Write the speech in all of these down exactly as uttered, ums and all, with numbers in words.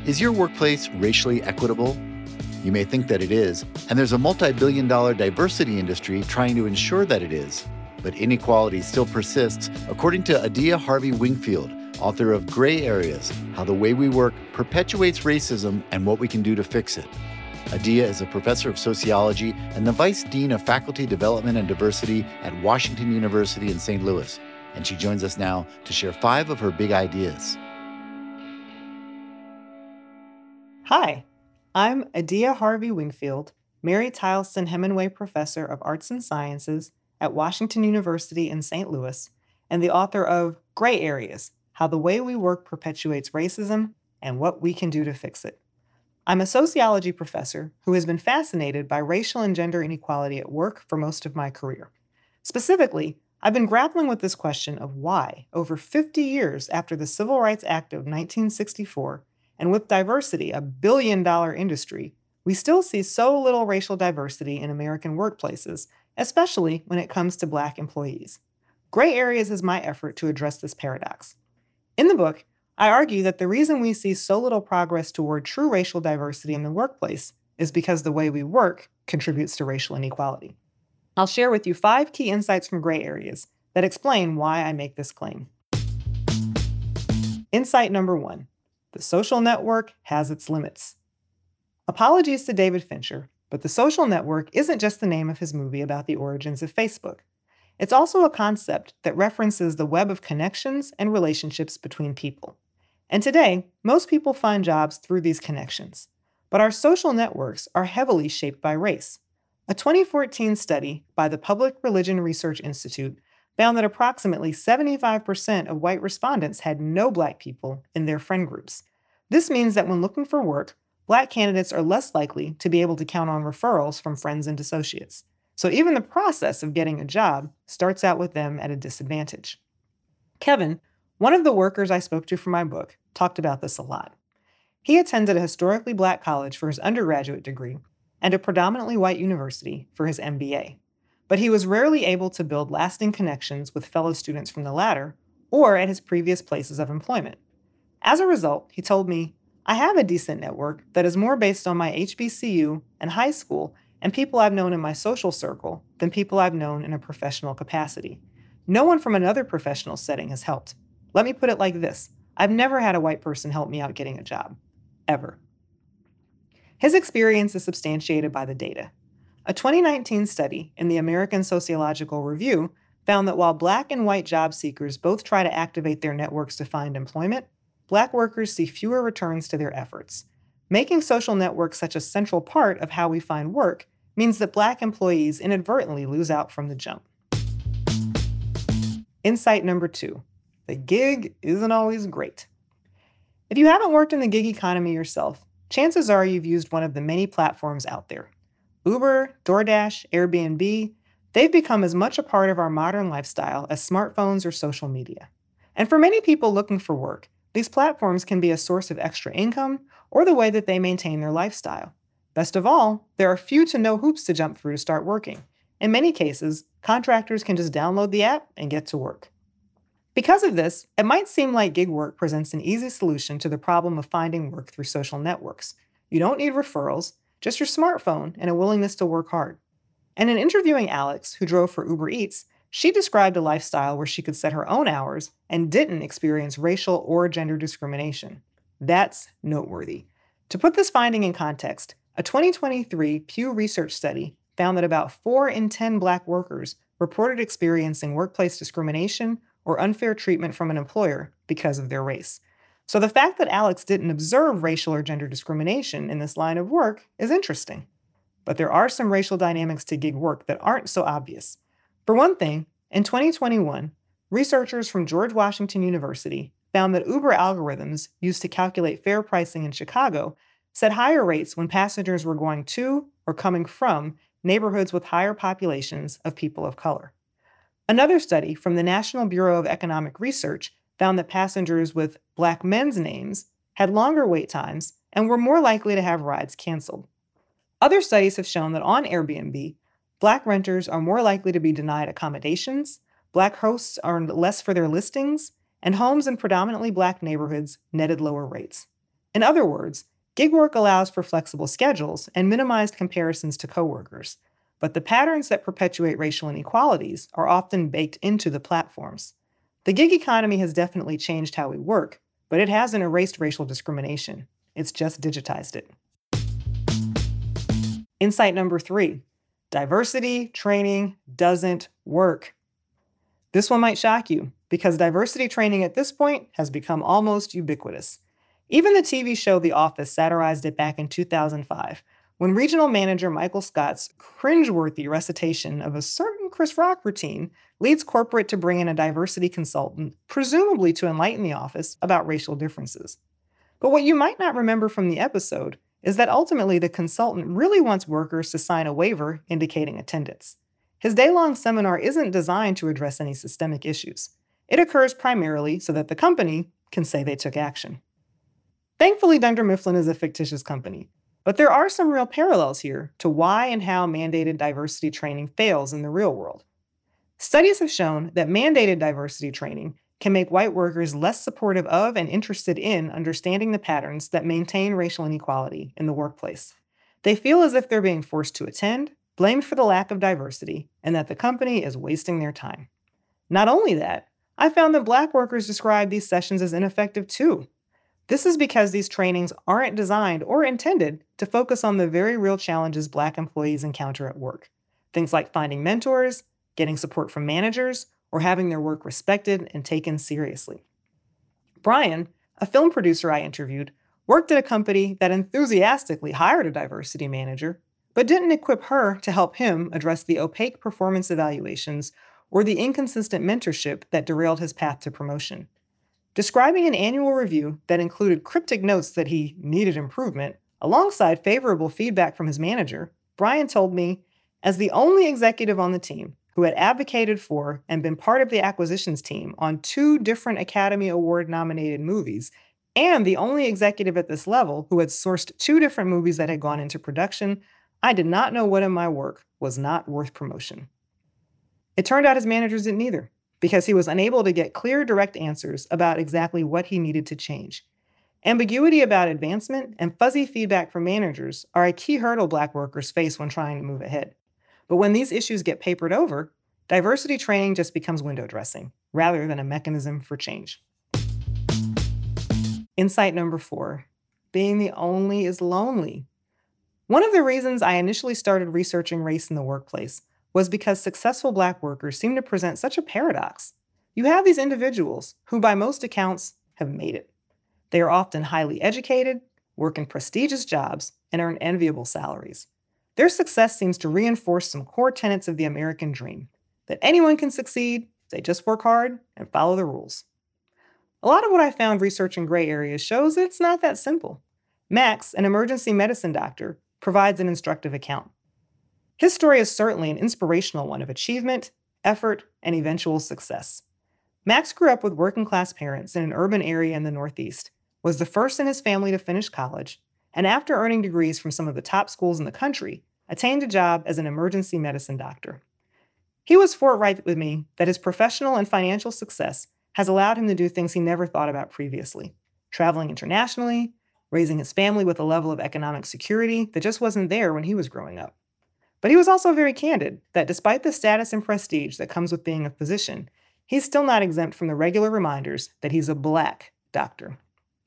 Is your workplace racially equitable? You may think that it is, and there's a multi-billion dollar diversity industry trying to ensure that it is. But inequality still persists, according to Adia Harvey Wingfield, author of Gray Areas: How the Way We Work Perpetuates Racism and What We Can Do to Fix It. Adia is a professor of sociology and the vice dean of faculty development and diversity at Washington University in Saint Louis, and she joins us now to share five of her big ideas. Hi, I'm Adia Harvey Wingfield, Mary Tyleston Hemingway Professor of Arts and Sciences at Washington University in Saint Louis, and the author of Gray Areas: How the Way We Work Perpetuates Racism and What We Can Do to Fix It. I'm a sociology professor who has been fascinated by racial and gender inequality at work for most of my career. Specifically, I've been grappling with this question of why, over fifty years after the Civil Rights Act of nineteen sixty-four, and with diversity, a billion-dollar industry, we still see so little racial diversity in American workplaces, especially when it comes to Black employees. Gray Areas is my effort to address this paradox. In the book, I argue that the reason we see so little progress toward true racial diversity in the workplace is because the way we work contributes to racial inequality. I'll share with you five key insights from Gray Areas that explain why I make this claim. Insight number one: the social network has its limits. Apologies to David Fincher, but The Social Network isn't just the name of his movie about the origins of Facebook. It's also a concept that references the web of connections and relationships between people. And today, most people find jobs through these connections. But our social networks are heavily shaped by race. A twenty fourteen study by the Public Religion Research Institute found that approximately seventy-five percent of white respondents had no Black people in their friend groups. This means that when looking for work, Black candidates are less likely to be able to count on referrals from friends and associates. So even the process of getting a job starts out with them at a disadvantage. Kevin, one of the workers I spoke to for my book, talked about this a lot. He attended a historically Black college for his undergraduate degree and a predominantly white university for his M B A. But he was rarely able to build lasting connections with fellow students from the latter or at his previous places of employment. As a result, he told me, I have a decent network that is more based on my H B C U and high school and people I've known in my social circle than people I've known in a professional capacity. No one from another professional setting has helped. Let me put it like this: I've never had a white person help me out getting a job. Ever. His experience is substantiated by the data. A twenty nineteen study in the American Sociological Review found that while Black and white job seekers both try to activate their networks to find employment, Black workers see fewer returns to their efforts. Making social networks such a central part of how we find work means that Black employees inadvertently lose out from the jump. Insight number two: the gig isn't always great. If you haven't worked in the gig economy yourself, chances are you've used one of the many platforms out there. Uber, DoorDash, Airbnb, they've become as much a part of our modern lifestyle as smartphones or social media. And for many people looking for work, these platforms can be a source of extra income or the way that they maintain their lifestyle. Best of all, there are few to no hoops to jump through to start working. In many cases, contractors can just download the app and get to work. Because of this, it might seem like gig work presents an easy solution to the problem of finding work through social networks. You don't need referrals, just your smartphone and a willingness to work hard. And in interviewing Alex, who drove for Uber Eats, she described a lifestyle where she could set her own hours and didn't experience racial or gender discrimination. That's noteworthy. To put this finding in context, a twenty twenty-three Pew Research study found that about four in ten Black workers reported experiencing workplace discrimination or unfair treatment from an employer because of their race. So the fact that Alex didn't observe racial or gender discrimination in this line of work is interesting. But there are some racial dynamics to gig work that aren't so obvious. For one thing, in twenty twenty-one, researchers from George Washington University found that Uber algorithms used to calculate fare pricing in Chicago set higher rates when passengers were going to or coming from neighborhoods with higher populations of people of color. Another study from the National Bureau of Economic Research found that passengers with Black men's names had longer wait times and were more likely to have rides canceled. Other studies have shown that on Airbnb, Black renters are more likely to be denied accommodations, Black hosts earned less for their listings, and homes in predominantly Black neighborhoods netted lower rates. In other words, gig work allows for flexible schedules and minimized comparisons to coworkers, but the patterns that perpetuate racial inequalities are often baked into the platforms. The gig economy has definitely changed how we work, but it hasn't erased racial discrimination. It's just digitized it. Insight number three, diversity training doesn't work. This one might shock you, because diversity training at this point has become almost ubiquitous. Even the T V show The Office satirized it back in two thousand five, when regional manager Michael Scott's cringeworthy recitation of a certain Chris Rock routine leads corporate to bring in a diversity consultant, presumably to enlighten the office about racial differences. But what you might not remember from the episode is that ultimately the consultant really wants workers to sign a waiver indicating attendance. His day-long seminar isn't designed to address any systemic issues. It occurs primarily so that the company can say they took action. Thankfully, Dunder Mifflin is a fictitious company, but there are some real parallels here to why and how mandated diversity training fails in the real world. Studies have shown that mandated diversity training can make white workers less supportive of and interested in understanding the patterns that maintain racial inequality in the workplace. They feel as if they're being forced to attend, blamed for the lack of diversity, and that the company is wasting their time. Not only that, I found that Black workers describe these sessions as ineffective too. This is because these trainings aren't designed or intended to focus on the very real challenges Black employees encounter at work. Things like finding mentors, getting support from managers, or having their work respected and taken seriously. Brian, a film producer I interviewed, worked at a company that enthusiastically hired a diversity manager, but didn't equip her to help him address the opaque performance evaluations or the inconsistent mentorship that derailed his path to promotion. Describing an annual review that included cryptic notes that he needed improvement, alongside favorable feedback from his manager, Brian told me, as the only executive on the team who had advocated for and been part of the acquisitions team on two different Academy Award-nominated movies, and the only executive at this level who had sourced two different movies that had gone into production, I did not know what in my work was not worth promotion. It turned out his managers didn't either, because he was unable to get clear, direct answers about exactly what he needed to change. Ambiguity about advancement and fuzzy feedback from managers are a key hurdle Black workers face when trying to move ahead. But when these issues get papered over, diversity training just becomes window dressing, rather than a mechanism for change. Insight number four, being the only is lonely. One of the reasons I initially started researching race in the workplace was because successful Black workers seem to present such a paradox. You have these individuals who, by most accounts, have made it. They are often highly educated, work in prestigious jobs, and earn enviable salaries. Their success seems to reinforce some core tenets of the American dream, that anyone can succeed if they just work hard and follow the rules. A lot of what I found researching gray areas shows it's not that simple. Max, an emergency medicine doctor, provides an instructive account. His story is certainly an inspirational one of achievement, effort, and eventual success. Max grew up with working-class parents in an urban area in the Northeast, was the first in his family to finish college, and after earning degrees from some of the top schools in the country, attained a job as an emergency medicine doctor. He was forthright with me that his professional and financial success has allowed him to do things he never thought about previously, traveling internationally, raising his family with a level of economic security that just wasn't there when he was growing up. But he was also very candid that despite the status and prestige that comes with being a physician, he's still not exempt from the regular reminders that he's a Black doctor.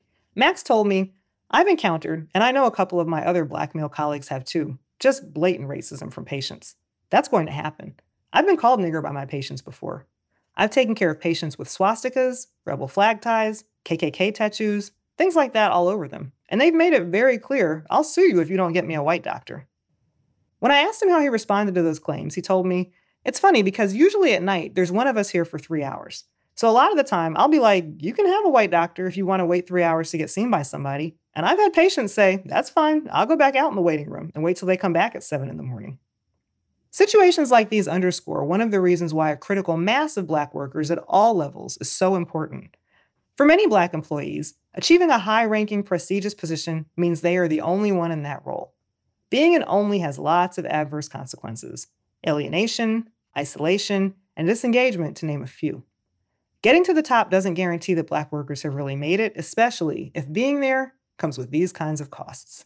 Max told me, I've encountered, and I know a couple of my other Black male colleagues have too, just blatant racism from patients. That's going to happen. I've been called nigger by my patients before. I've taken care of patients with swastikas, rebel flag ties, K K K tattoos, things like that all over them. And they've made it very clear, I'll sue you if you don't get me a white doctor. When I asked him how he responded to those claims, he told me, it's funny because usually at night, there's one of us here for three hours. So a lot of the time, I'll be like, you can have a white doctor if you want to wait three hours to get seen by somebody. And I've had patients say, that's fine, I'll go back out in the waiting room and wait till they come back at seven in the morning. Situations like these underscore one of the reasons why a critical mass of Black workers at all levels is so important. For many Black employees, achieving a high-ranking, prestigious position means they are the only one in that role. Being an only has lots of adverse consequences: alienation, isolation, and disengagement, to name a few. Getting to the top doesn't guarantee that Black workers have really made it, especially if being there comes with these kinds of costs.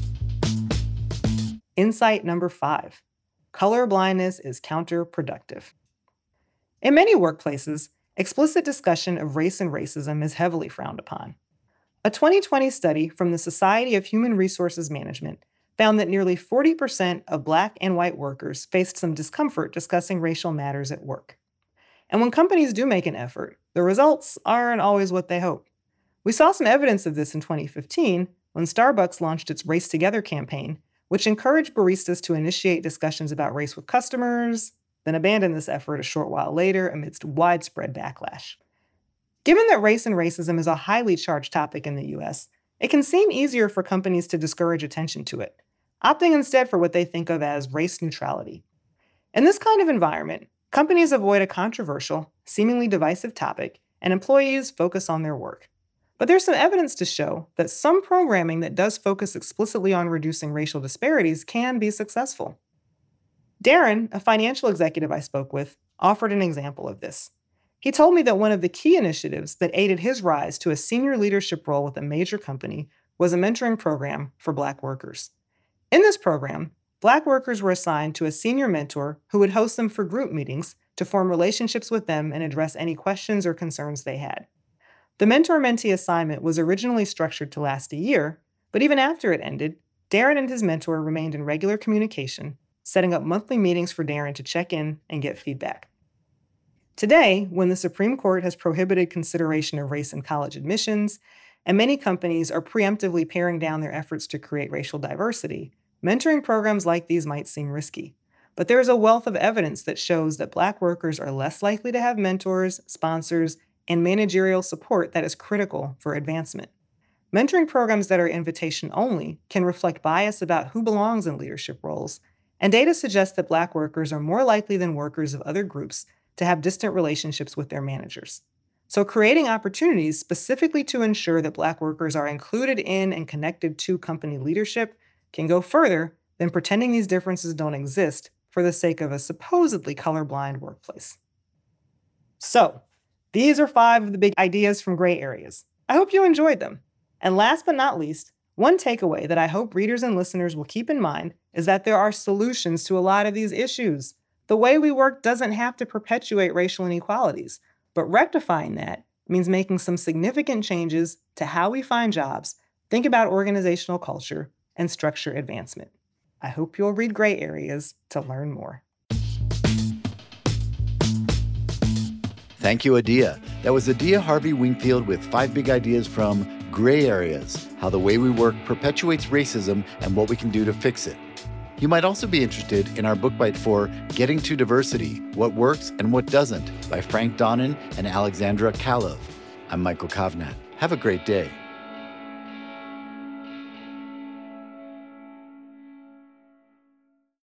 Insight number five, color blindness is counterproductive. In many workplaces, explicit discussion of race and racism is heavily frowned upon. A twenty twenty study from the Society of Human Resources Management found that nearly forty percent of Black and white workers faced some discomfort discussing racial matters at work. And when companies do make an effort, the results aren't always what they hope. We saw some evidence of this in twenty fifteen when Starbucks launched its Race Together campaign, which encouraged baristas to initiate discussions about race with customers, then abandoned this effort a short while later amidst widespread backlash. Given that race and racism is a highly charged topic in the U S, it can seem easier for companies to discourage attention to it, opting instead for what they think of as race neutrality. In this kind of environment, companies avoid a controversial, seemingly divisive topic, and employees focus on their work. But there's some evidence to show that some programming that does focus explicitly on reducing racial disparities can be successful. Darren, a financial executive I spoke with, offered an example of this. He told me that one of the key initiatives that aided his rise to a senior leadership role with a major company was a mentoring program for Black workers. In this program, Black workers were assigned to a senior mentor who would host them for group meetings to form relationships with them and address any questions or concerns they had. The mentor-mentee assignment was originally structured to last a year, but even after it ended, Darren and his mentor remained in regular communication, setting up monthly meetings for Darren to check in and get feedback. Today, when the Supreme Court has prohibited consideration of race in college admissions, and many companies are preemptively paring down their efforts to create racial diversity, mentoring programs like these might seem risky. But there is a wealth of evidence that shows that Black workers are less likely to have mentors, sponsors, and managerial support that is critical for advancement. Mentoring programs that are invitation only can reflect bias about who belongs in leadership roles, and data suggests that Black workers are more likely than workers of other groups to have distant relationships with their managers. So creating opportunities specifically to ensure that Black workers are included in and connected to company leadership can go further than pretending these differences don't exist for the sake of a supposedly colorblind workplace. So, these are five of the big ideas from Gray Areas. I hope you enjoyed them. And last but not least, one takeaway that I hope readers and listeners will keep in mind is that there are solutions to a lot of these issues. The way we work doesn't have to perpetuate racial inequalities, but rectifying that means making some significant changes to how we find jobs, think about organizational culture, and structure advancement. I hope you'll read Gray Areas to learn more. Thank you, Adia. That was Adia Harvey Wingfield with five big ideas from Gray Areas, how the way we work perpetuates racism and what we can do to fix it. You might also be interested in our book bite for Getting to Diversity, What Works and What Doesn't by Frank Donnan and Alexandra Kalov. I'm Michael Kovnat. Have a great day.